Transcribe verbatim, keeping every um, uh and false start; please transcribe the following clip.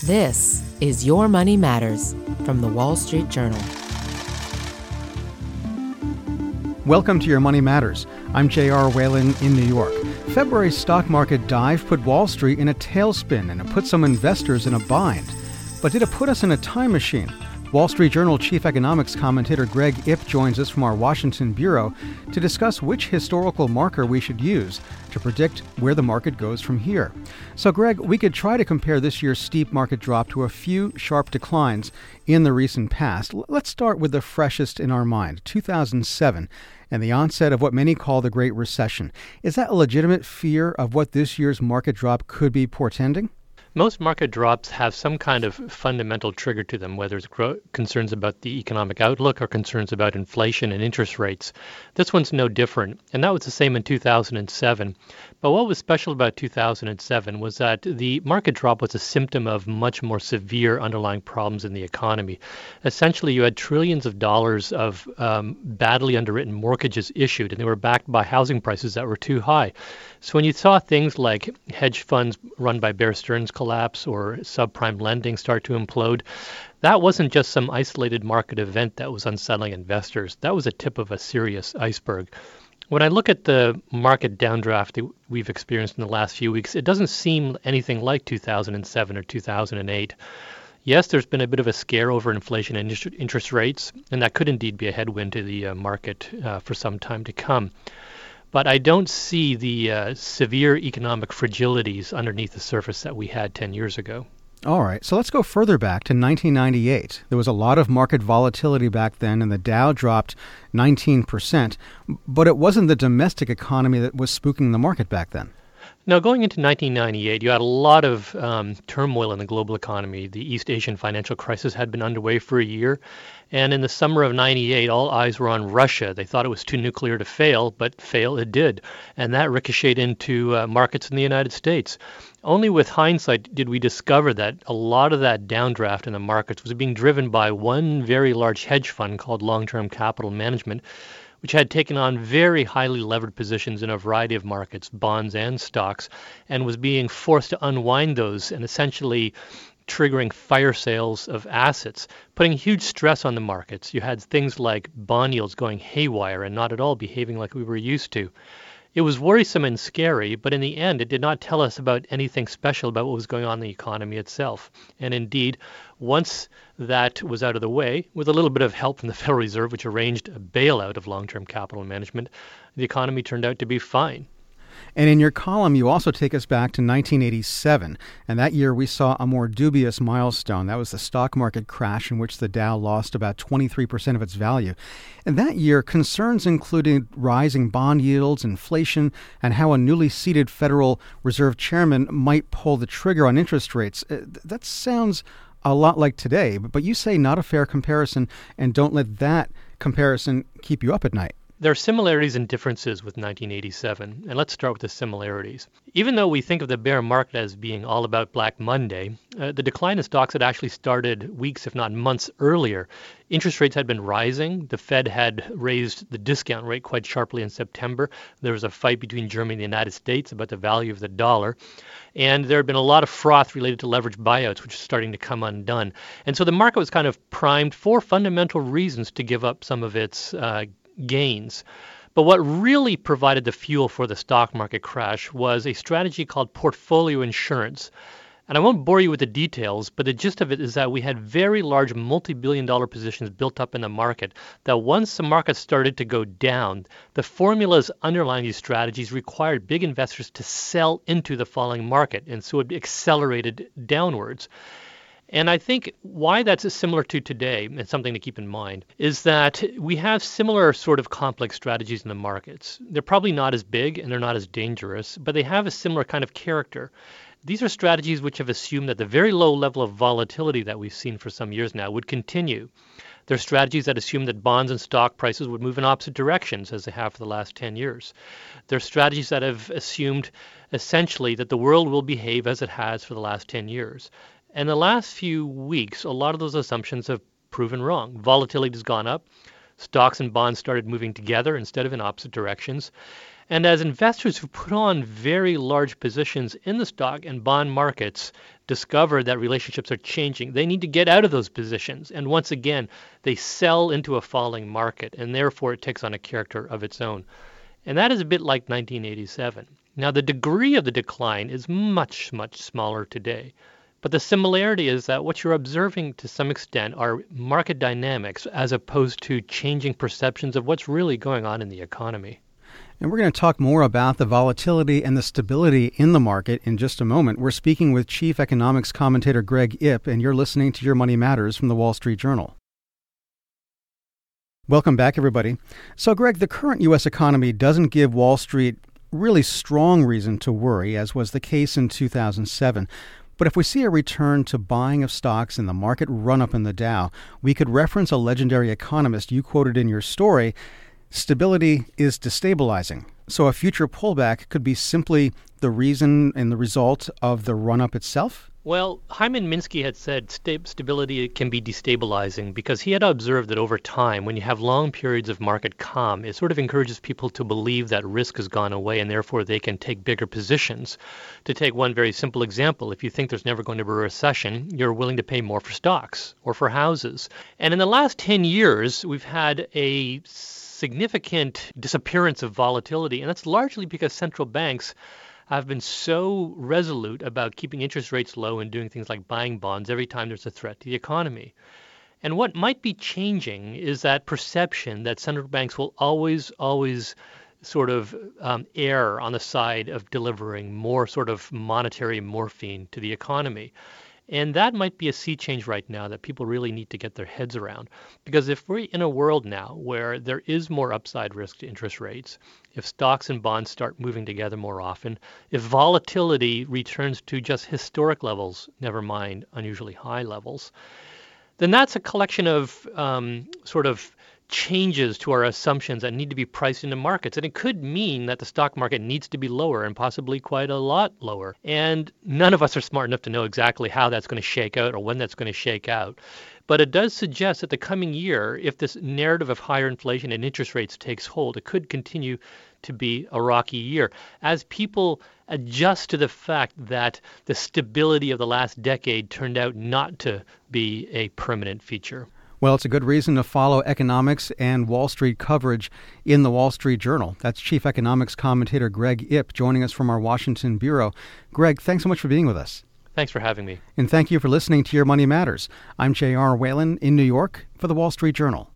This is Your Money Matters from the Wall Street Journal. Welcome to Your Money Matters. I'm J R. Whalen in New York. February's stock market dive put Wall Street in a tailspin and it put some investors in a bind. But did it put us in a time machine? Wall Street Journal chief economics commentator Greg Ip joins us from our Washington bureau to discuss which historical marker we should use to predict where the market goes from here. So, Greg, we could try to compare this year's steep market drop to a few sharp declines in the recent past. Let's start with the freshest in our mind, two thousand seven, and the onset of what many call the Great Recession. Is that a legitimate fear of what this year's market drop could be portending? Most market drops have some kind of fundamental trigger to them, whether it's gro- concerns about the economic outlook or concerns about inflation and interest rates. This one's no different, and that was the same in two thousand seven. But what was special about two thousand seven was that the market drop was a symptom of much more severe underlying problems in the economy. Essentially, you had trillions of dollars of um, badly underwritten mortgages issued, and they were backed by housing prices that were too high. So when you saw things like hedge funds run by Bear Stearns collapse or subprime lending start to implode, that wasn't just some isolated market event that was unsettling investors. That was a tip of a serious iceberg. When I look at the market downdraft that we've experienced in the last few weeks, it doesn't seem anything like two thousand seven or two thousand eight. Yes, there's been a bit of a scare over inflation and interest rates, and that could indeed be a headwind to the uh, market uh, for some time to come. But I don't see the uh, severe economic fragilities underneath the surface that we had ten years ago. All right, so let's go further back to nineteen ninety-eight. There was a lot of market volatility back then, and the Dow dropped nineteen percent. But it wasn't the domestic economy that was spooking the market back then. Now, going into nineteen ninety-eight, you had a lot of um, turmoil in the global economy. The East Asian financial crisis had been underway for a year. And in the summer of ninety-eight, all eyes were on Russia. They thought it was too nuclear to fail, but fail it did. And that ricocheted into uh, markets in the United States. Only with hindsight did we discover that a lot of that downdraft in the markets was being driven by one very large hedge fund called Long-Term Capital Management, which had taken on very highly levered positions in a variety of markets, bonds and stocks, and was being forced to unwind those and essentially triggering fire sales of assets, putting huge stress on the markets. You had things like bond yields going haywire and not at all behaving like we were used to. It was worrisome and scary, but in the end, it did not tell us about anything special about what was going on in the economy itself. And indeed, once that was out of the way, with a little bit of help from the Federal Reserve, which arranged a bailout of long-term capital management, the economy turned out to be fine. And in your column, you also take us back to nineteen eighty-seven. And that year, we saw a more dubious milestone. That was the stock market crash in which the Dow lost about twenty-three percent of its value. And that year, concerns included rising bond yields, inflation, and how a newly seated Federal Reserve chairman might pull the trigger on interest rates. That sounds a lot like today, but you say not a fair comparison, and don't let that comparison keep you up at night. There are similarities and differences with nineteen eighty-seven, and let's start with the similarities. Even though we think of the bear market as being all about Black Monday, uh, the decline in stocks had actually started weeks, if not months earlier. Interest rates had been rising. The Fed had raised the discount rate quite sharply in September. There was a fight between Germany and the United States about the value of the dollar. And there had been a lot of froth related to leveraged buyouts, which is starting to come undone. And so the market was kind of primed for fundamental reasons to give up some of its uh, gains. But what really provided the fuel for the stock market crash was a strategy called portfolio insurance. And I won't bore you with the details, but the gist of it is that we had very large multi-billion dollar positions built up in the market that once the market started to go down, the formulas underlying these strategies required big investors to sell into the falling market, and so it accelerated downwards. And I think why that's similar to today, and something to keep in mind, is that we have similar sort of complex strategies in the markets. They're probably not as big and they're not as dangerous, but they have a similar kind of character. These are strategies which have assumed that the very low level of volatility that we've seen for some years now would continue. They're strategies that assume that bonds and stock prices would move in opposite directions, as they have for the last ten years. They're strategies that have assumed essentially that the world will behave as it has for the last ten years. And the last few weeks, a lot of those assumptions have proven wrong. Volatility has gone up. Stocks and bonds started moving together instead of in opposite directions. And as investors who put on very large positions in the stock and bond markets discover that relationships are changing, they need to get out of those positions. And once again, they sell into a falling market, and therefore it takes on a character of its own. And that is a bit like nineteen eighty-seven. Now, the degree of the decline is much, much smaller today. But the similarity is that what you're observing to some extent are market dynamics as opposed to changing perceptions of what's really going on in the economy. And we're going to talk more about the volatility and the stability in the market in just a moment. We're speaking with Chief Economics Commentator Greg Ip, and you're listening to Your Money Matters from the Wall Street Journal. Welcome back, everybody. So, Greg, the current U S economy doesn't give Wall Street really strong reason to worry, as was the case in two thousand seven. But if we see a return to buying of stocks and the market run-up in the Dow, we could reference a legendary economist you quoted in your story. Stability is destabilizing. So a future pullback could be simply the reason and the result of the run-up itself? Well, Hyman Minsky had said sta- stability can be destabilizing because he had observed that over time, when you have long periods of market calm, it sort of encourages people to believe that risk has gone away and therefore they can take bigger positions. To take one very simple example, if you think there's never going to be a recession, you're willing to pay more for stocks or for houses. And in the last ten years, we've had a significant disappearance of volatility, and that's largely because central banks have been so resolute about keeping interest rates low and doing things like buying bonds every time there's a threat to the economy. And what might be changing is that perception that central banks will always, always sort of um, err on the side of delivering more sort of monetary morphine to the economy. And that might be a sea change right now that people really need to get their heads around. Because if we're in a world now where there is more upside risk to interest rates, if stocks and bonds start moving together more often, if volatility returns to just historic levels, never mind unusually high levels, then that's a collection of um, sort of changes to our assumptions that need to be priced into markets. And it could mean that the stock market needs to be lower and possibly quite a lot lower. And none of us are smart enough to know exactly how that's going to shake out or when that's going to shake out. But it does suggest that the coming year, if this narrative of higher inflation and interest rates takes hold, it could continue to be a rocky year as people adjust to the fact that the stability of the last decade turned out not to be a permanent feature. Well, it's a good reason to follow economics and Wall Street coverage in the Wall Street Journal. That's Chief Economics Commentator Greg Ip joining us from our Washington bureau. Greg, thanks so much for being with us. Thanks for having me. And thank you for listening to Your Money Matters. I'm J R. Whalen in New York for the Wall Street Journal.